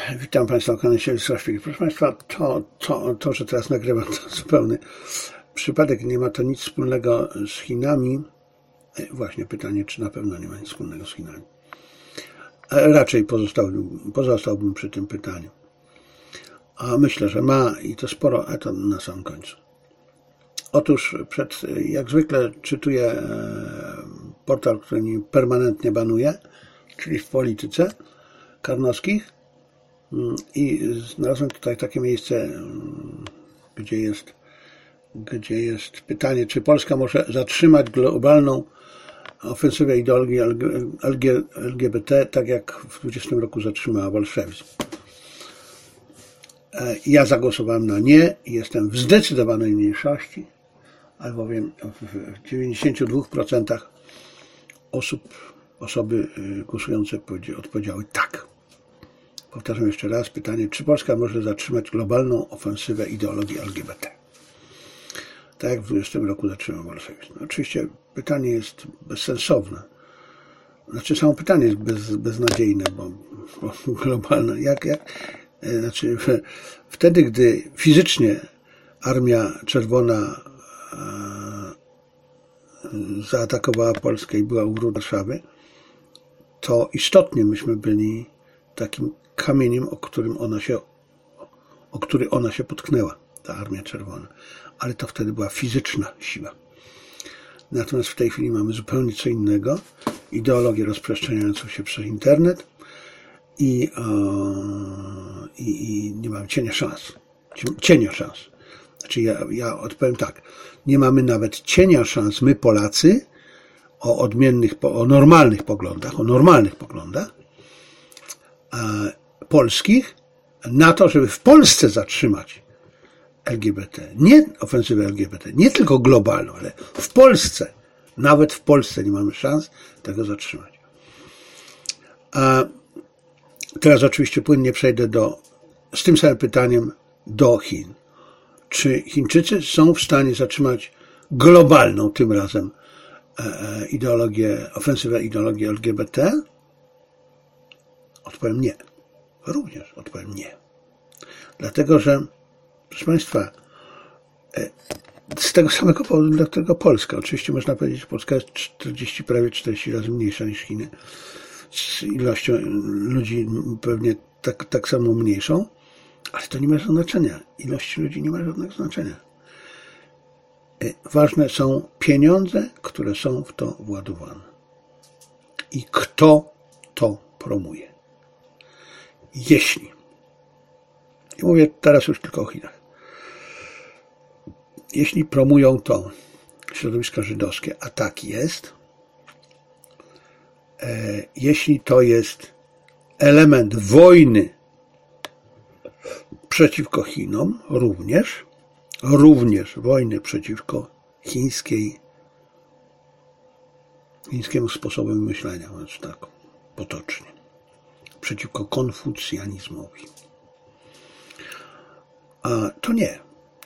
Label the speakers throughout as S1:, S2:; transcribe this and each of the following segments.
S1: Witam Państwa na kanale Siedlisław Szpiegel. Proszę Państwa, to, że teraz nagrywam, to zupełny przypadek. Nie ma to nic wspólnego z Chinami. Właśnie pytanie, czy na pewno nie ma nic wspólnego z Chinami. Raczej pozostałbym przy tym pytaniu. A myślę, że ma i to sporo, a to na samym końcu. Otóż jak zwykle czytuję portal, który mi permanentnie banuje, czyli w Polityce Karnowskich. I znalazłem tutaj takie miejsce, gdzie jest pytanie, czy Polska może zatrzymać globalną ofensywę ideologii LGBT, tak jak w 20 roku zatrzymała bolszewizm. Ja zagłosowałem na nie i jestem w zdecydowanej mniejszości, albowiem w 92% osoby głosujące odpowiedziały tak. Powtarzam jeszcze raz pytanie, czy Polska może zatrzymać globalną ofensywę ideologii LGBT? Tak jak w 20 roku zatrzymał bolszewizm. Oczywiście pytanie jest bezsensowne. Znaczy samo pytanie jest beznadziejne, bo globalne. Znaczy wtedy, gdy fizycznie Armia Czerwona zaatakowała Polskę i była u góry Warszawy, to istotnie myśmy byli takim kamieniem, o który ona się potknęła, ta Armia Czerwona. Ale to wtedy była fizyczna siła. Natomiast w tej chwili mamy zupełnie co innego. Ideologię rozprzestrzeniającą się przez internet i nie mamy cienia szans. Znaczy ja odpowiem tak. Nie mamy nawet cienia szans, my Polacy, o normalnych poglądach, polskich, na to, żeby w Polsce zatrzymać LGBT, nie ofensywę LGBT, nie tylko globalną, ale w Polsce, nawet w Polsce nie mamy szans tego zatrzymać. A teraz oczywiście płynnie przejdę z tym samym pytaniem do Chin. Czy Chińczycy są w stanie zatrzymać globalną tym razem ofensywę ideologii LGBT? Odpowiem nie. Również odpowiem nie. Dlatego, że, proszę Państwa, z tego samego powodu, dla którego Polska, oczywiście można powiedzieć, że Polska jest prawie 40 razy mniejsza niż Chiny, z ilością ludzi pewnie tak samo mniejszą, ale to nie ma znaczenia. Ilość ludzi nie ma żadnego znaczenia. Ważne są pieniądze, które są w to władowane. I kto to promuje. I mówię teraz już tylko o Chinach, jeśli promują to środowiska żydowskie, a tak jest, jeśli to jest element wojny przeciwko Chinom, również wojny przeciwko chińskiemu sposobowi myślenia, mówiąc tak potocznie, przeciwko konfucjanizmowi. A to nie.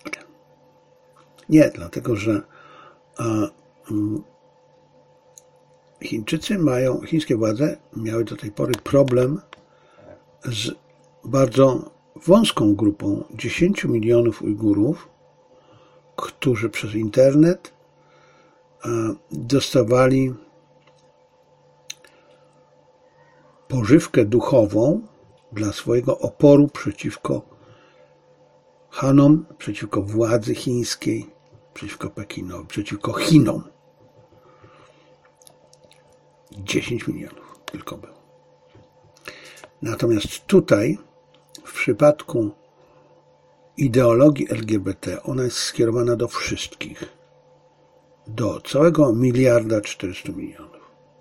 S1: Nie, dlatego że chińskie władze miały do tej pory problem z bardzo wąską grupą 10 milionów Ujgurów, którzy przez internet dostawali pożywkę duchową dla swojego oporu przeciwko Hanom, przeciwko władzy chińskiej, przeciwko Pekinowi, przeciwko Chinom. 10 milionów tylko było. Natomiast tutaj, w przypadku ideologii LGBT, ona jest skierowana do wszystkich. Do całego 1,4 mld.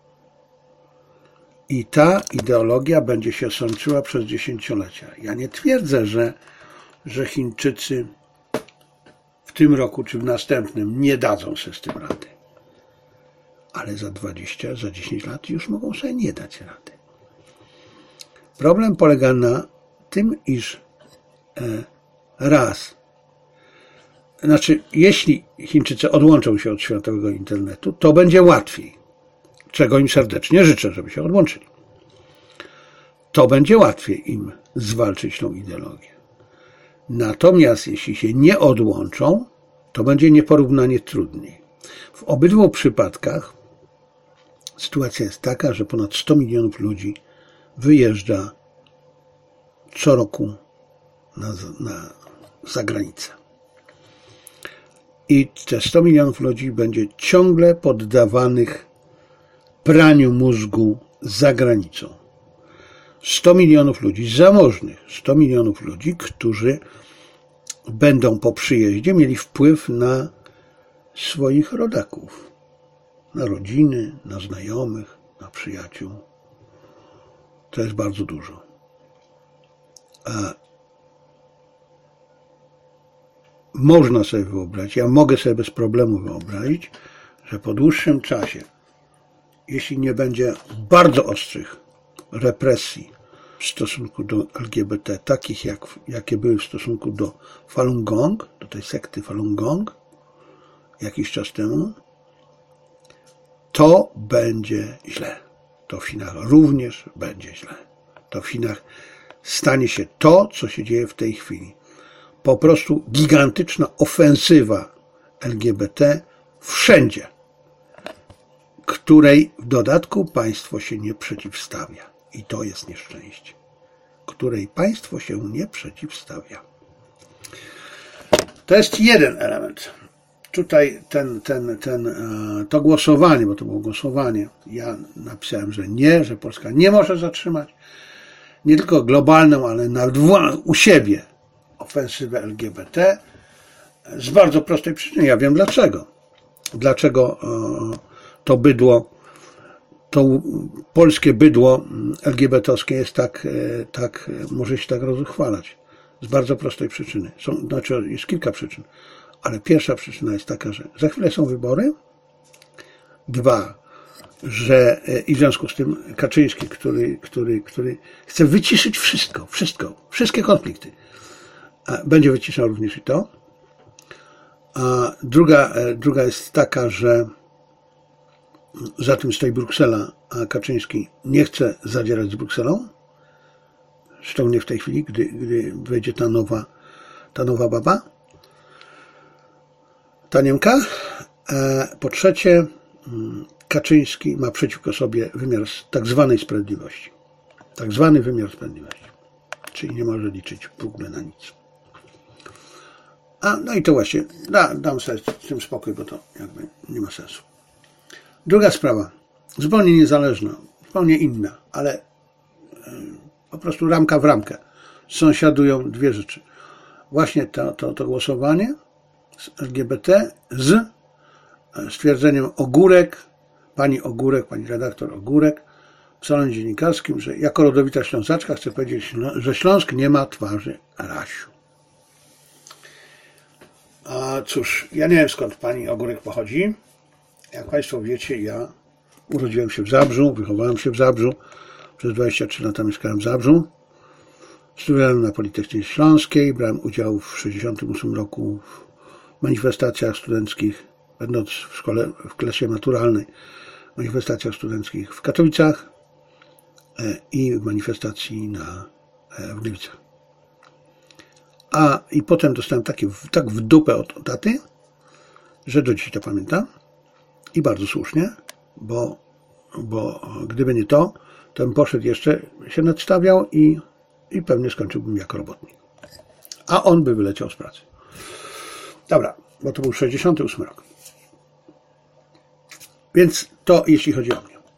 S1: I ta ideologia będzie się sączyła przez dziesięciolecia. Ja nie twierdzę, że Chińczycy w tym roku czy w następnym nie dadzą sobie z tym rady. Ale za 20, za 10 lat już mogą sobie nie dać rady. Problem polega na tym, iż jeśli Chińczycy odłączą się od światowego internetu, to będzie łatwiej. Czego im serdecznie życzę, żeby się odłączyli. To będzie łatwiej im zwalczyć tą ideologię. Natomiast jeśli się nie odłączą, to będzie nieporównanie trudniej. W obydwu przypadkach sytuacja jest taka, że ponad 100 milionów ludzi wyjeżdża co roku na zagranicę. I te 100 milionów ludzi będzie ciągle poddawanych praniu mózgu za granicą. 100 milionów ludzi zamożnych, 100 milionów ludzi, którzy będą po przyjeździe mieli wpływ na swoich rodaków, na rodziny, na znajomych, na przyjaciół. To jest bardzo dużo. A można sobie wyobrazić, ja mogę sobie bez problemu wyobrazić, że po dłuższym czasie, jeśli nie będzie bardzo ostrych represji w stosunku do LGBT, takich jakie były w stosunku do Falun Gong, do tej sekty Falun Gong, jakiś czas temu, to będzie źle. To w Chinach również będzie źle. To w Chinach stanie się to, co się dzieje w tej chwili. Po prostu gigantyczna ofensywa LGBT wszędzie, której w dodatku państwo się nie przeciwstawia. I to jest nieszczęście. Której państwo się nie przeciwstawia. To jest jeden element. Tutaj to głosowanie, bo to było głosowanie, ja napisałem, że nie, że Polska nie może zatrzymać nie tylko globalną, ale nawet u siebie ofensywę LGBT z bardzo prostej przyczyny. Ja wiem dlaczego. Dlaczego to bydło, to polskie bydło LGBT-owskie jest tak, może się tak rozchwalać. Z bardzo prostej przyczyny. Jest kilka przyczyn. Ale pierwsza przyczyna jest taka, że za chwilę są wybory. 2, że i w związku z tym Kaczyński, który chce wyciszyć wszystkie konflikty, będzie wyciszał również i to. A druga jest taka, że za tym stoi Bruksela, a Kaczyński nie chce zadzierać z Brukselą. Szczególnie w tej chwili, gdy wejdzie ta nowa baba, ta Niemka. Po trzecie, Kaczyński ma przeciwko sobie wymiar tak zwanej sprawiedliwości. Tak zwany wymiar sprawiedliwości. Czyli nie może liczyć w ogóle na nic. No i to właśnie, dam sobie z tym spokój, bo to jakby nie ma sensu. Druga sprawa, zupełnie niezależna, zupełnie inna, ale po prostu ramka w ramkę. Sąsiadują dwie rzeczy. Właśnie to głosowanie z LGBT z stwierdzeniem pani redaktor Ogórek w salonie dziennikarskim, że jako rodowita Ślązaczka chcę powiedzieć, że Śląsk nie ma twarzy Rasiu. A cóż, ja nie wiem skąd pani Ogórek pochodzi. Jak państwo wiecie, ja urodziłem się w Zabrzu, wychowałem się w Zabrzu, przez 23 lata mieszkałem w Zabrzu. Studiowałem na Politechnice Śląskiej, brałem udział w 1968 roku w manifestacjach studenckich, będąc w klasie maturalnej, manifestacjach studenckich w Katowicach i w manifestacji w Gliwicach. I potem dostałem tak w dupę od taty, że do dzisiaj to pamiętam i bardzo słusznie, bo gdyby nie to bym poszedł jeszcze, się nadstawiał i pewnie skończyłbym jako robotnik. A on by wyleciał z pracy. Dobra, bo to był 68 rok. Więc to jeśli chodzi o mnie.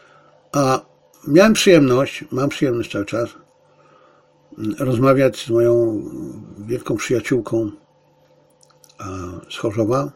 S1: Mam przyjemność cały czas rozmawiać z moją wielką przyjaciółką z Chorzowa,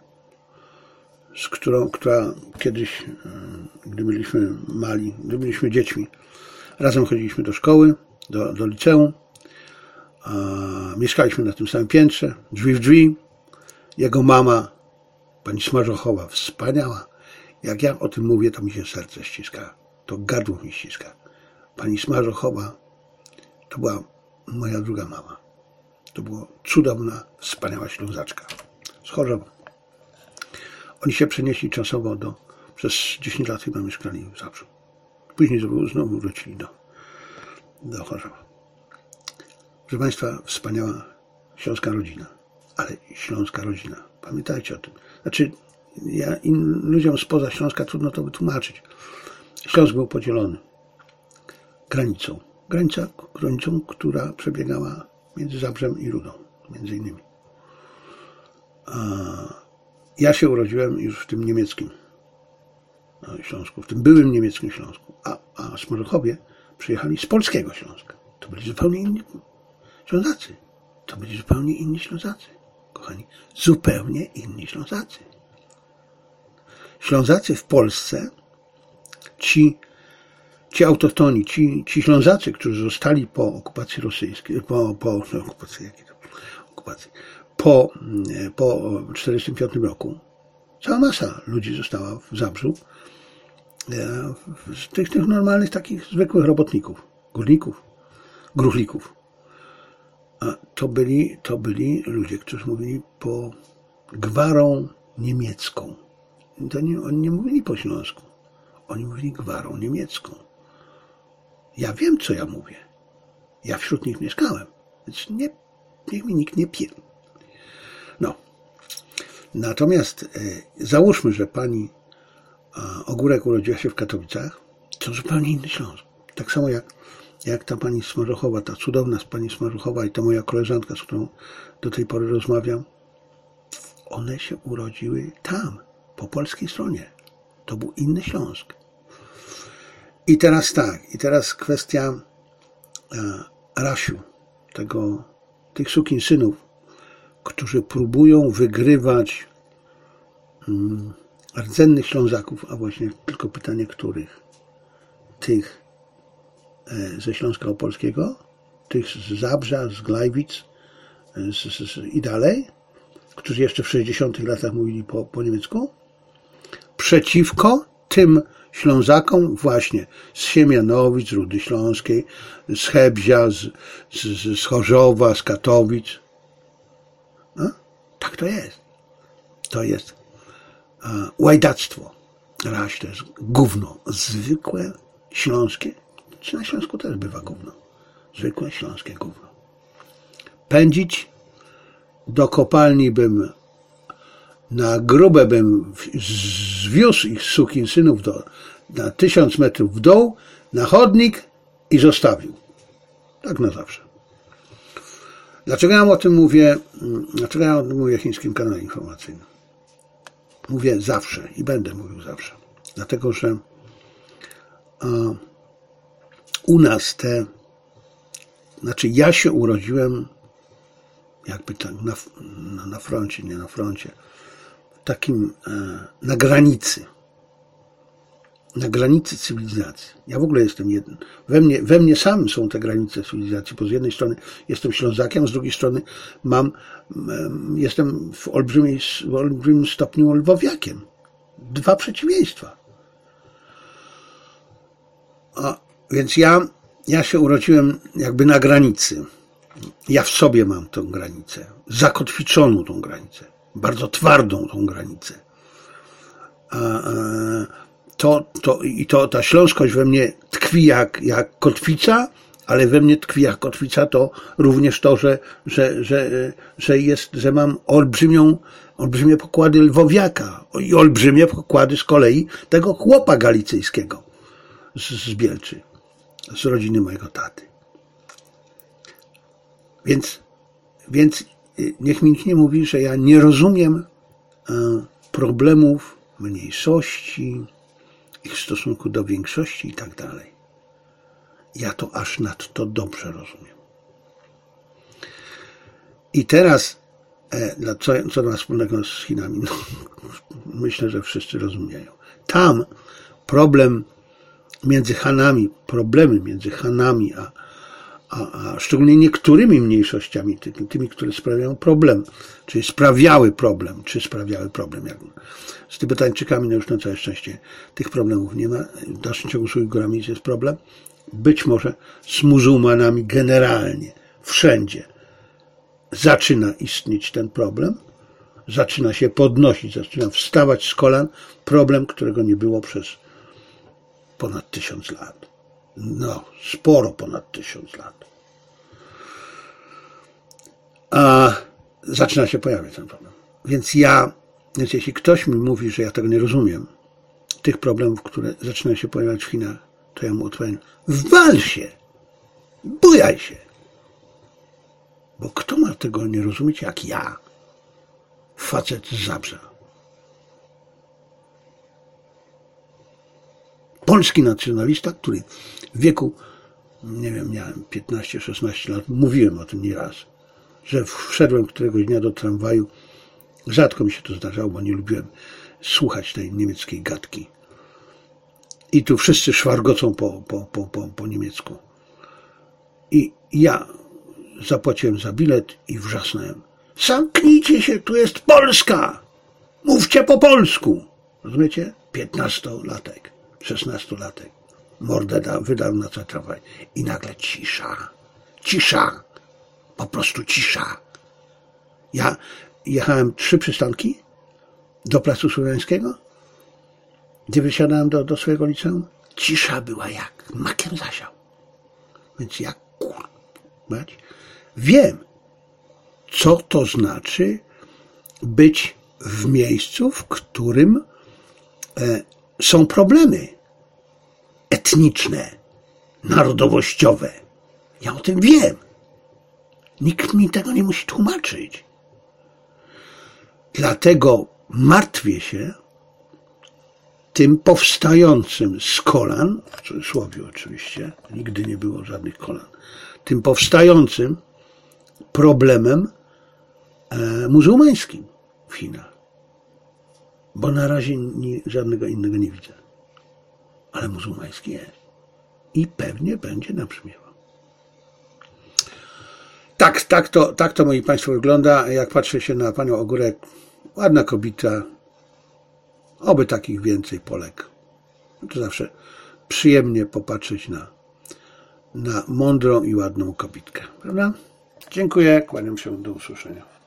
S1: która kiedyś, gdy byliśmy dziećmi, razem chodziliśmy do szkoły, do liceum, mieszkaliśmy na tym samym piętrze, drzwi w drzwi. Jego mama, pani Smarzochowa, wspaniała. Jak ja o tym mówię, to mi się serce ściska. To gardło mi ściska. Pani Smarzochowa to była moja druga mama. To była cudowna, wspaniała Ślązaczka z Chorzowa. Oni się przenieśli czasowo przez 10 lat chyba mieszkali w Zabrzu. Później znowu wrócili do Chorzowa. Proszę Państwa, wspaniała śląska rodzina, ale śląska rodzina. Pamiętajcie o tym. Znaczy, ludziom spoza Śląska trudno to wytłumaczyć. Śląsk był podzielony granicą. Granicą, która przebiegała między Zabrzem i Rudą, między innymi. Ja się urodziłem już w tym niemieckim Śląsku, w tym byłym niemieckim Śląsku, a Smorzochowie przyjechali z polskiego Śląska. To byli zupełnie inni Ślązacy. Kochani, zupełnie inni Ślązacy. Ślązacy w Polsce, ci autochtoni, ci Ślązacy, którzy zostali po okupacji rosyjskiej, po 1945 roku, cała masa ludzi została w Zabrzu, z tych normalnych, takich zwykłych robotników, górników, gruchlików. To byli ludzie, którzy mówili po gwarą niemiecką. Oni nie mówili po śląsku. Oni mówili gwarą niemiecką. Ja wiem, co ja mówię. Ja wśród nich mieszkałem. Więc niech mi nikt nie pie. No. Natomiast załóżmy, że pani Ogórek urodziła się w Katowicach. To zupełnie inny Śląsk. Tak samo jak ta pani Smorzochowa, ta cudowna pani Smorzochowa i ta moja koleżanka, z którą do tej pory rozmawiam, one się urodziły tam, po polskiej stronie. To był inny Śląsk. I teraz kwestia Rasiu, tych sukinsynów, którzy próbują wygrywać rdzennych Ślązaków, a właśnie tylko pytanie, których? Tych ze Śląska Opolskiego, tych z Zabrza, z Glajwic i dalej, którzy jeszcze w 60 latach mówili po niemiecku, przeciwko tym Ślązakom właśnie z Siemianowic, z Rudy Śląskiej, z Hebzia, z Chorzowa, z Katowic. No? Tak to jest. To jest łajdactwo. Raś to jest gówno. Zwykłe śląskie, czy na Śląsku też bywa gówno. Zwykłe śląskie gówno. Pędzić do kopalni na grube bym zwiózł ich sukinsynów na 1000 metrów w dół, na chodnik i zostawił. Tak na zawsze. Dlaczego ja o tym mówię? Dlaczego ja o tym mówię w chińskim kanale informacyjnym? Mówię zawsze i będę mówił zawsze. Dlatego, że u nas ja się urodziłem jakby tak na froncie, nie na froncie, takim na granicy cywilizacji. Ja w ogóle jestem jeden. We mnie sam są te granice cywilizacji, bo z jednej strony jestem Ślązakiem, a z drugiej strony jestem w olbrzymim stopniu Lwowiakiem. Dwa przeciwieństwa. Więc ja się urodziłem jakby na granicy. Ja w sobie mam tą granicę, zakotwiczoną tą granicę, bardzo twardą tą granicę. Ta śląskość we mnie tkwi jak kotwica, ale we mnie tkwi jak kotwica to również to, że mam olbrzymie pokłady Lwowiaka i olbrzymie pokłady z kolei tego chłopa galicyjskiego z Bielczy, z rodziny mojego taty. Więc niech mi nikt nie mówi, że ja nie rozumiem problemów mniejszości, ich stosunku do większości i tak dalej. Ja to aż nadto dobrze rozumiem. I teraz, co ma wspólnego z Chinami? No, myślę, że wszyscy rozumieją. Tam problemy między Hanami, a szczególnie niektórymi mniejszościami, tymi, które sprawiają problem, czy sprawiały problem. Jak z Tybetańczykami, no już na całe szczęście tych problemów nie ma. W dalszym ciągu z Ujgurami jest problem. Być może z muzułmanami generalnie, wszędzie zaczyna istnieć ten problem, zaczyna się podnosić, zaczyna wstawać z kolan problem, którego nie było przez ponad 1000 lat. No, sporo ponad 1000 lat. zaczyna się pojawiać ten problem. Więc jeśli ktoś mi mówi, że ja tego nie rozumiem, tych problemów, które zaczynają się pojawiać w Chinach, to ja mu odpowiem, wal się, bujaj się. Bo kto ma tego nie rozumieć jak ja? Facet z Zabrza. Polski nacjonalista, który w wieku, nie wiem, miałem 15-16 lat, mówiłem o tym nieraz, że wszedłem któregoś dnia do tramwaju. Rzadko mi się to zdarzało, bo nie lubiłem słuchać tej niemieckiej gadki. I tu wszyscy szwargocą po niemiecku. I ja zapłaciłem za bilet i wrzasnąłem. Zamknijcie się, tu jest Polska! Mówcie po polsku! Rozumiecie? 15-latek, 16-latek. Mordę wydał na cały tramwaj. I nagle cisza. Cisza. Po prostu cisza. Ja jechałem 3 przystanki do Placu Słowiańskiego, gdzie wysiadałem do swojego liceum. Cisza była jak makiem zasiał. Więc ja wiem, co to znaczy być w miejscu, w którym są problemy etniczne, narodowościowe. Ja o tym wiem. Nikt mi tego nie musi tłumaczyć. Dlatego martwię się tym powstającym z kolan, w cudzysłowie oczywiście, nigdy nie było żadnych kolan, tym powstającym problemem muzułmańskim w Chinach. Bo na razie żadnego innego nie widzę. Ale muzułmański jest. I pewnie będzie nabrzmiewał. Tak to, moi Państwo, wygląda. Jak patrzę się na panią Ogórek, ładna kobieta, oby takich więcej Polek. To zawsze przyjemnie popatrzeć na mądrą i ładną kobietkę. Prawda? Dziękuję, kłaniam się, do usłyszenia.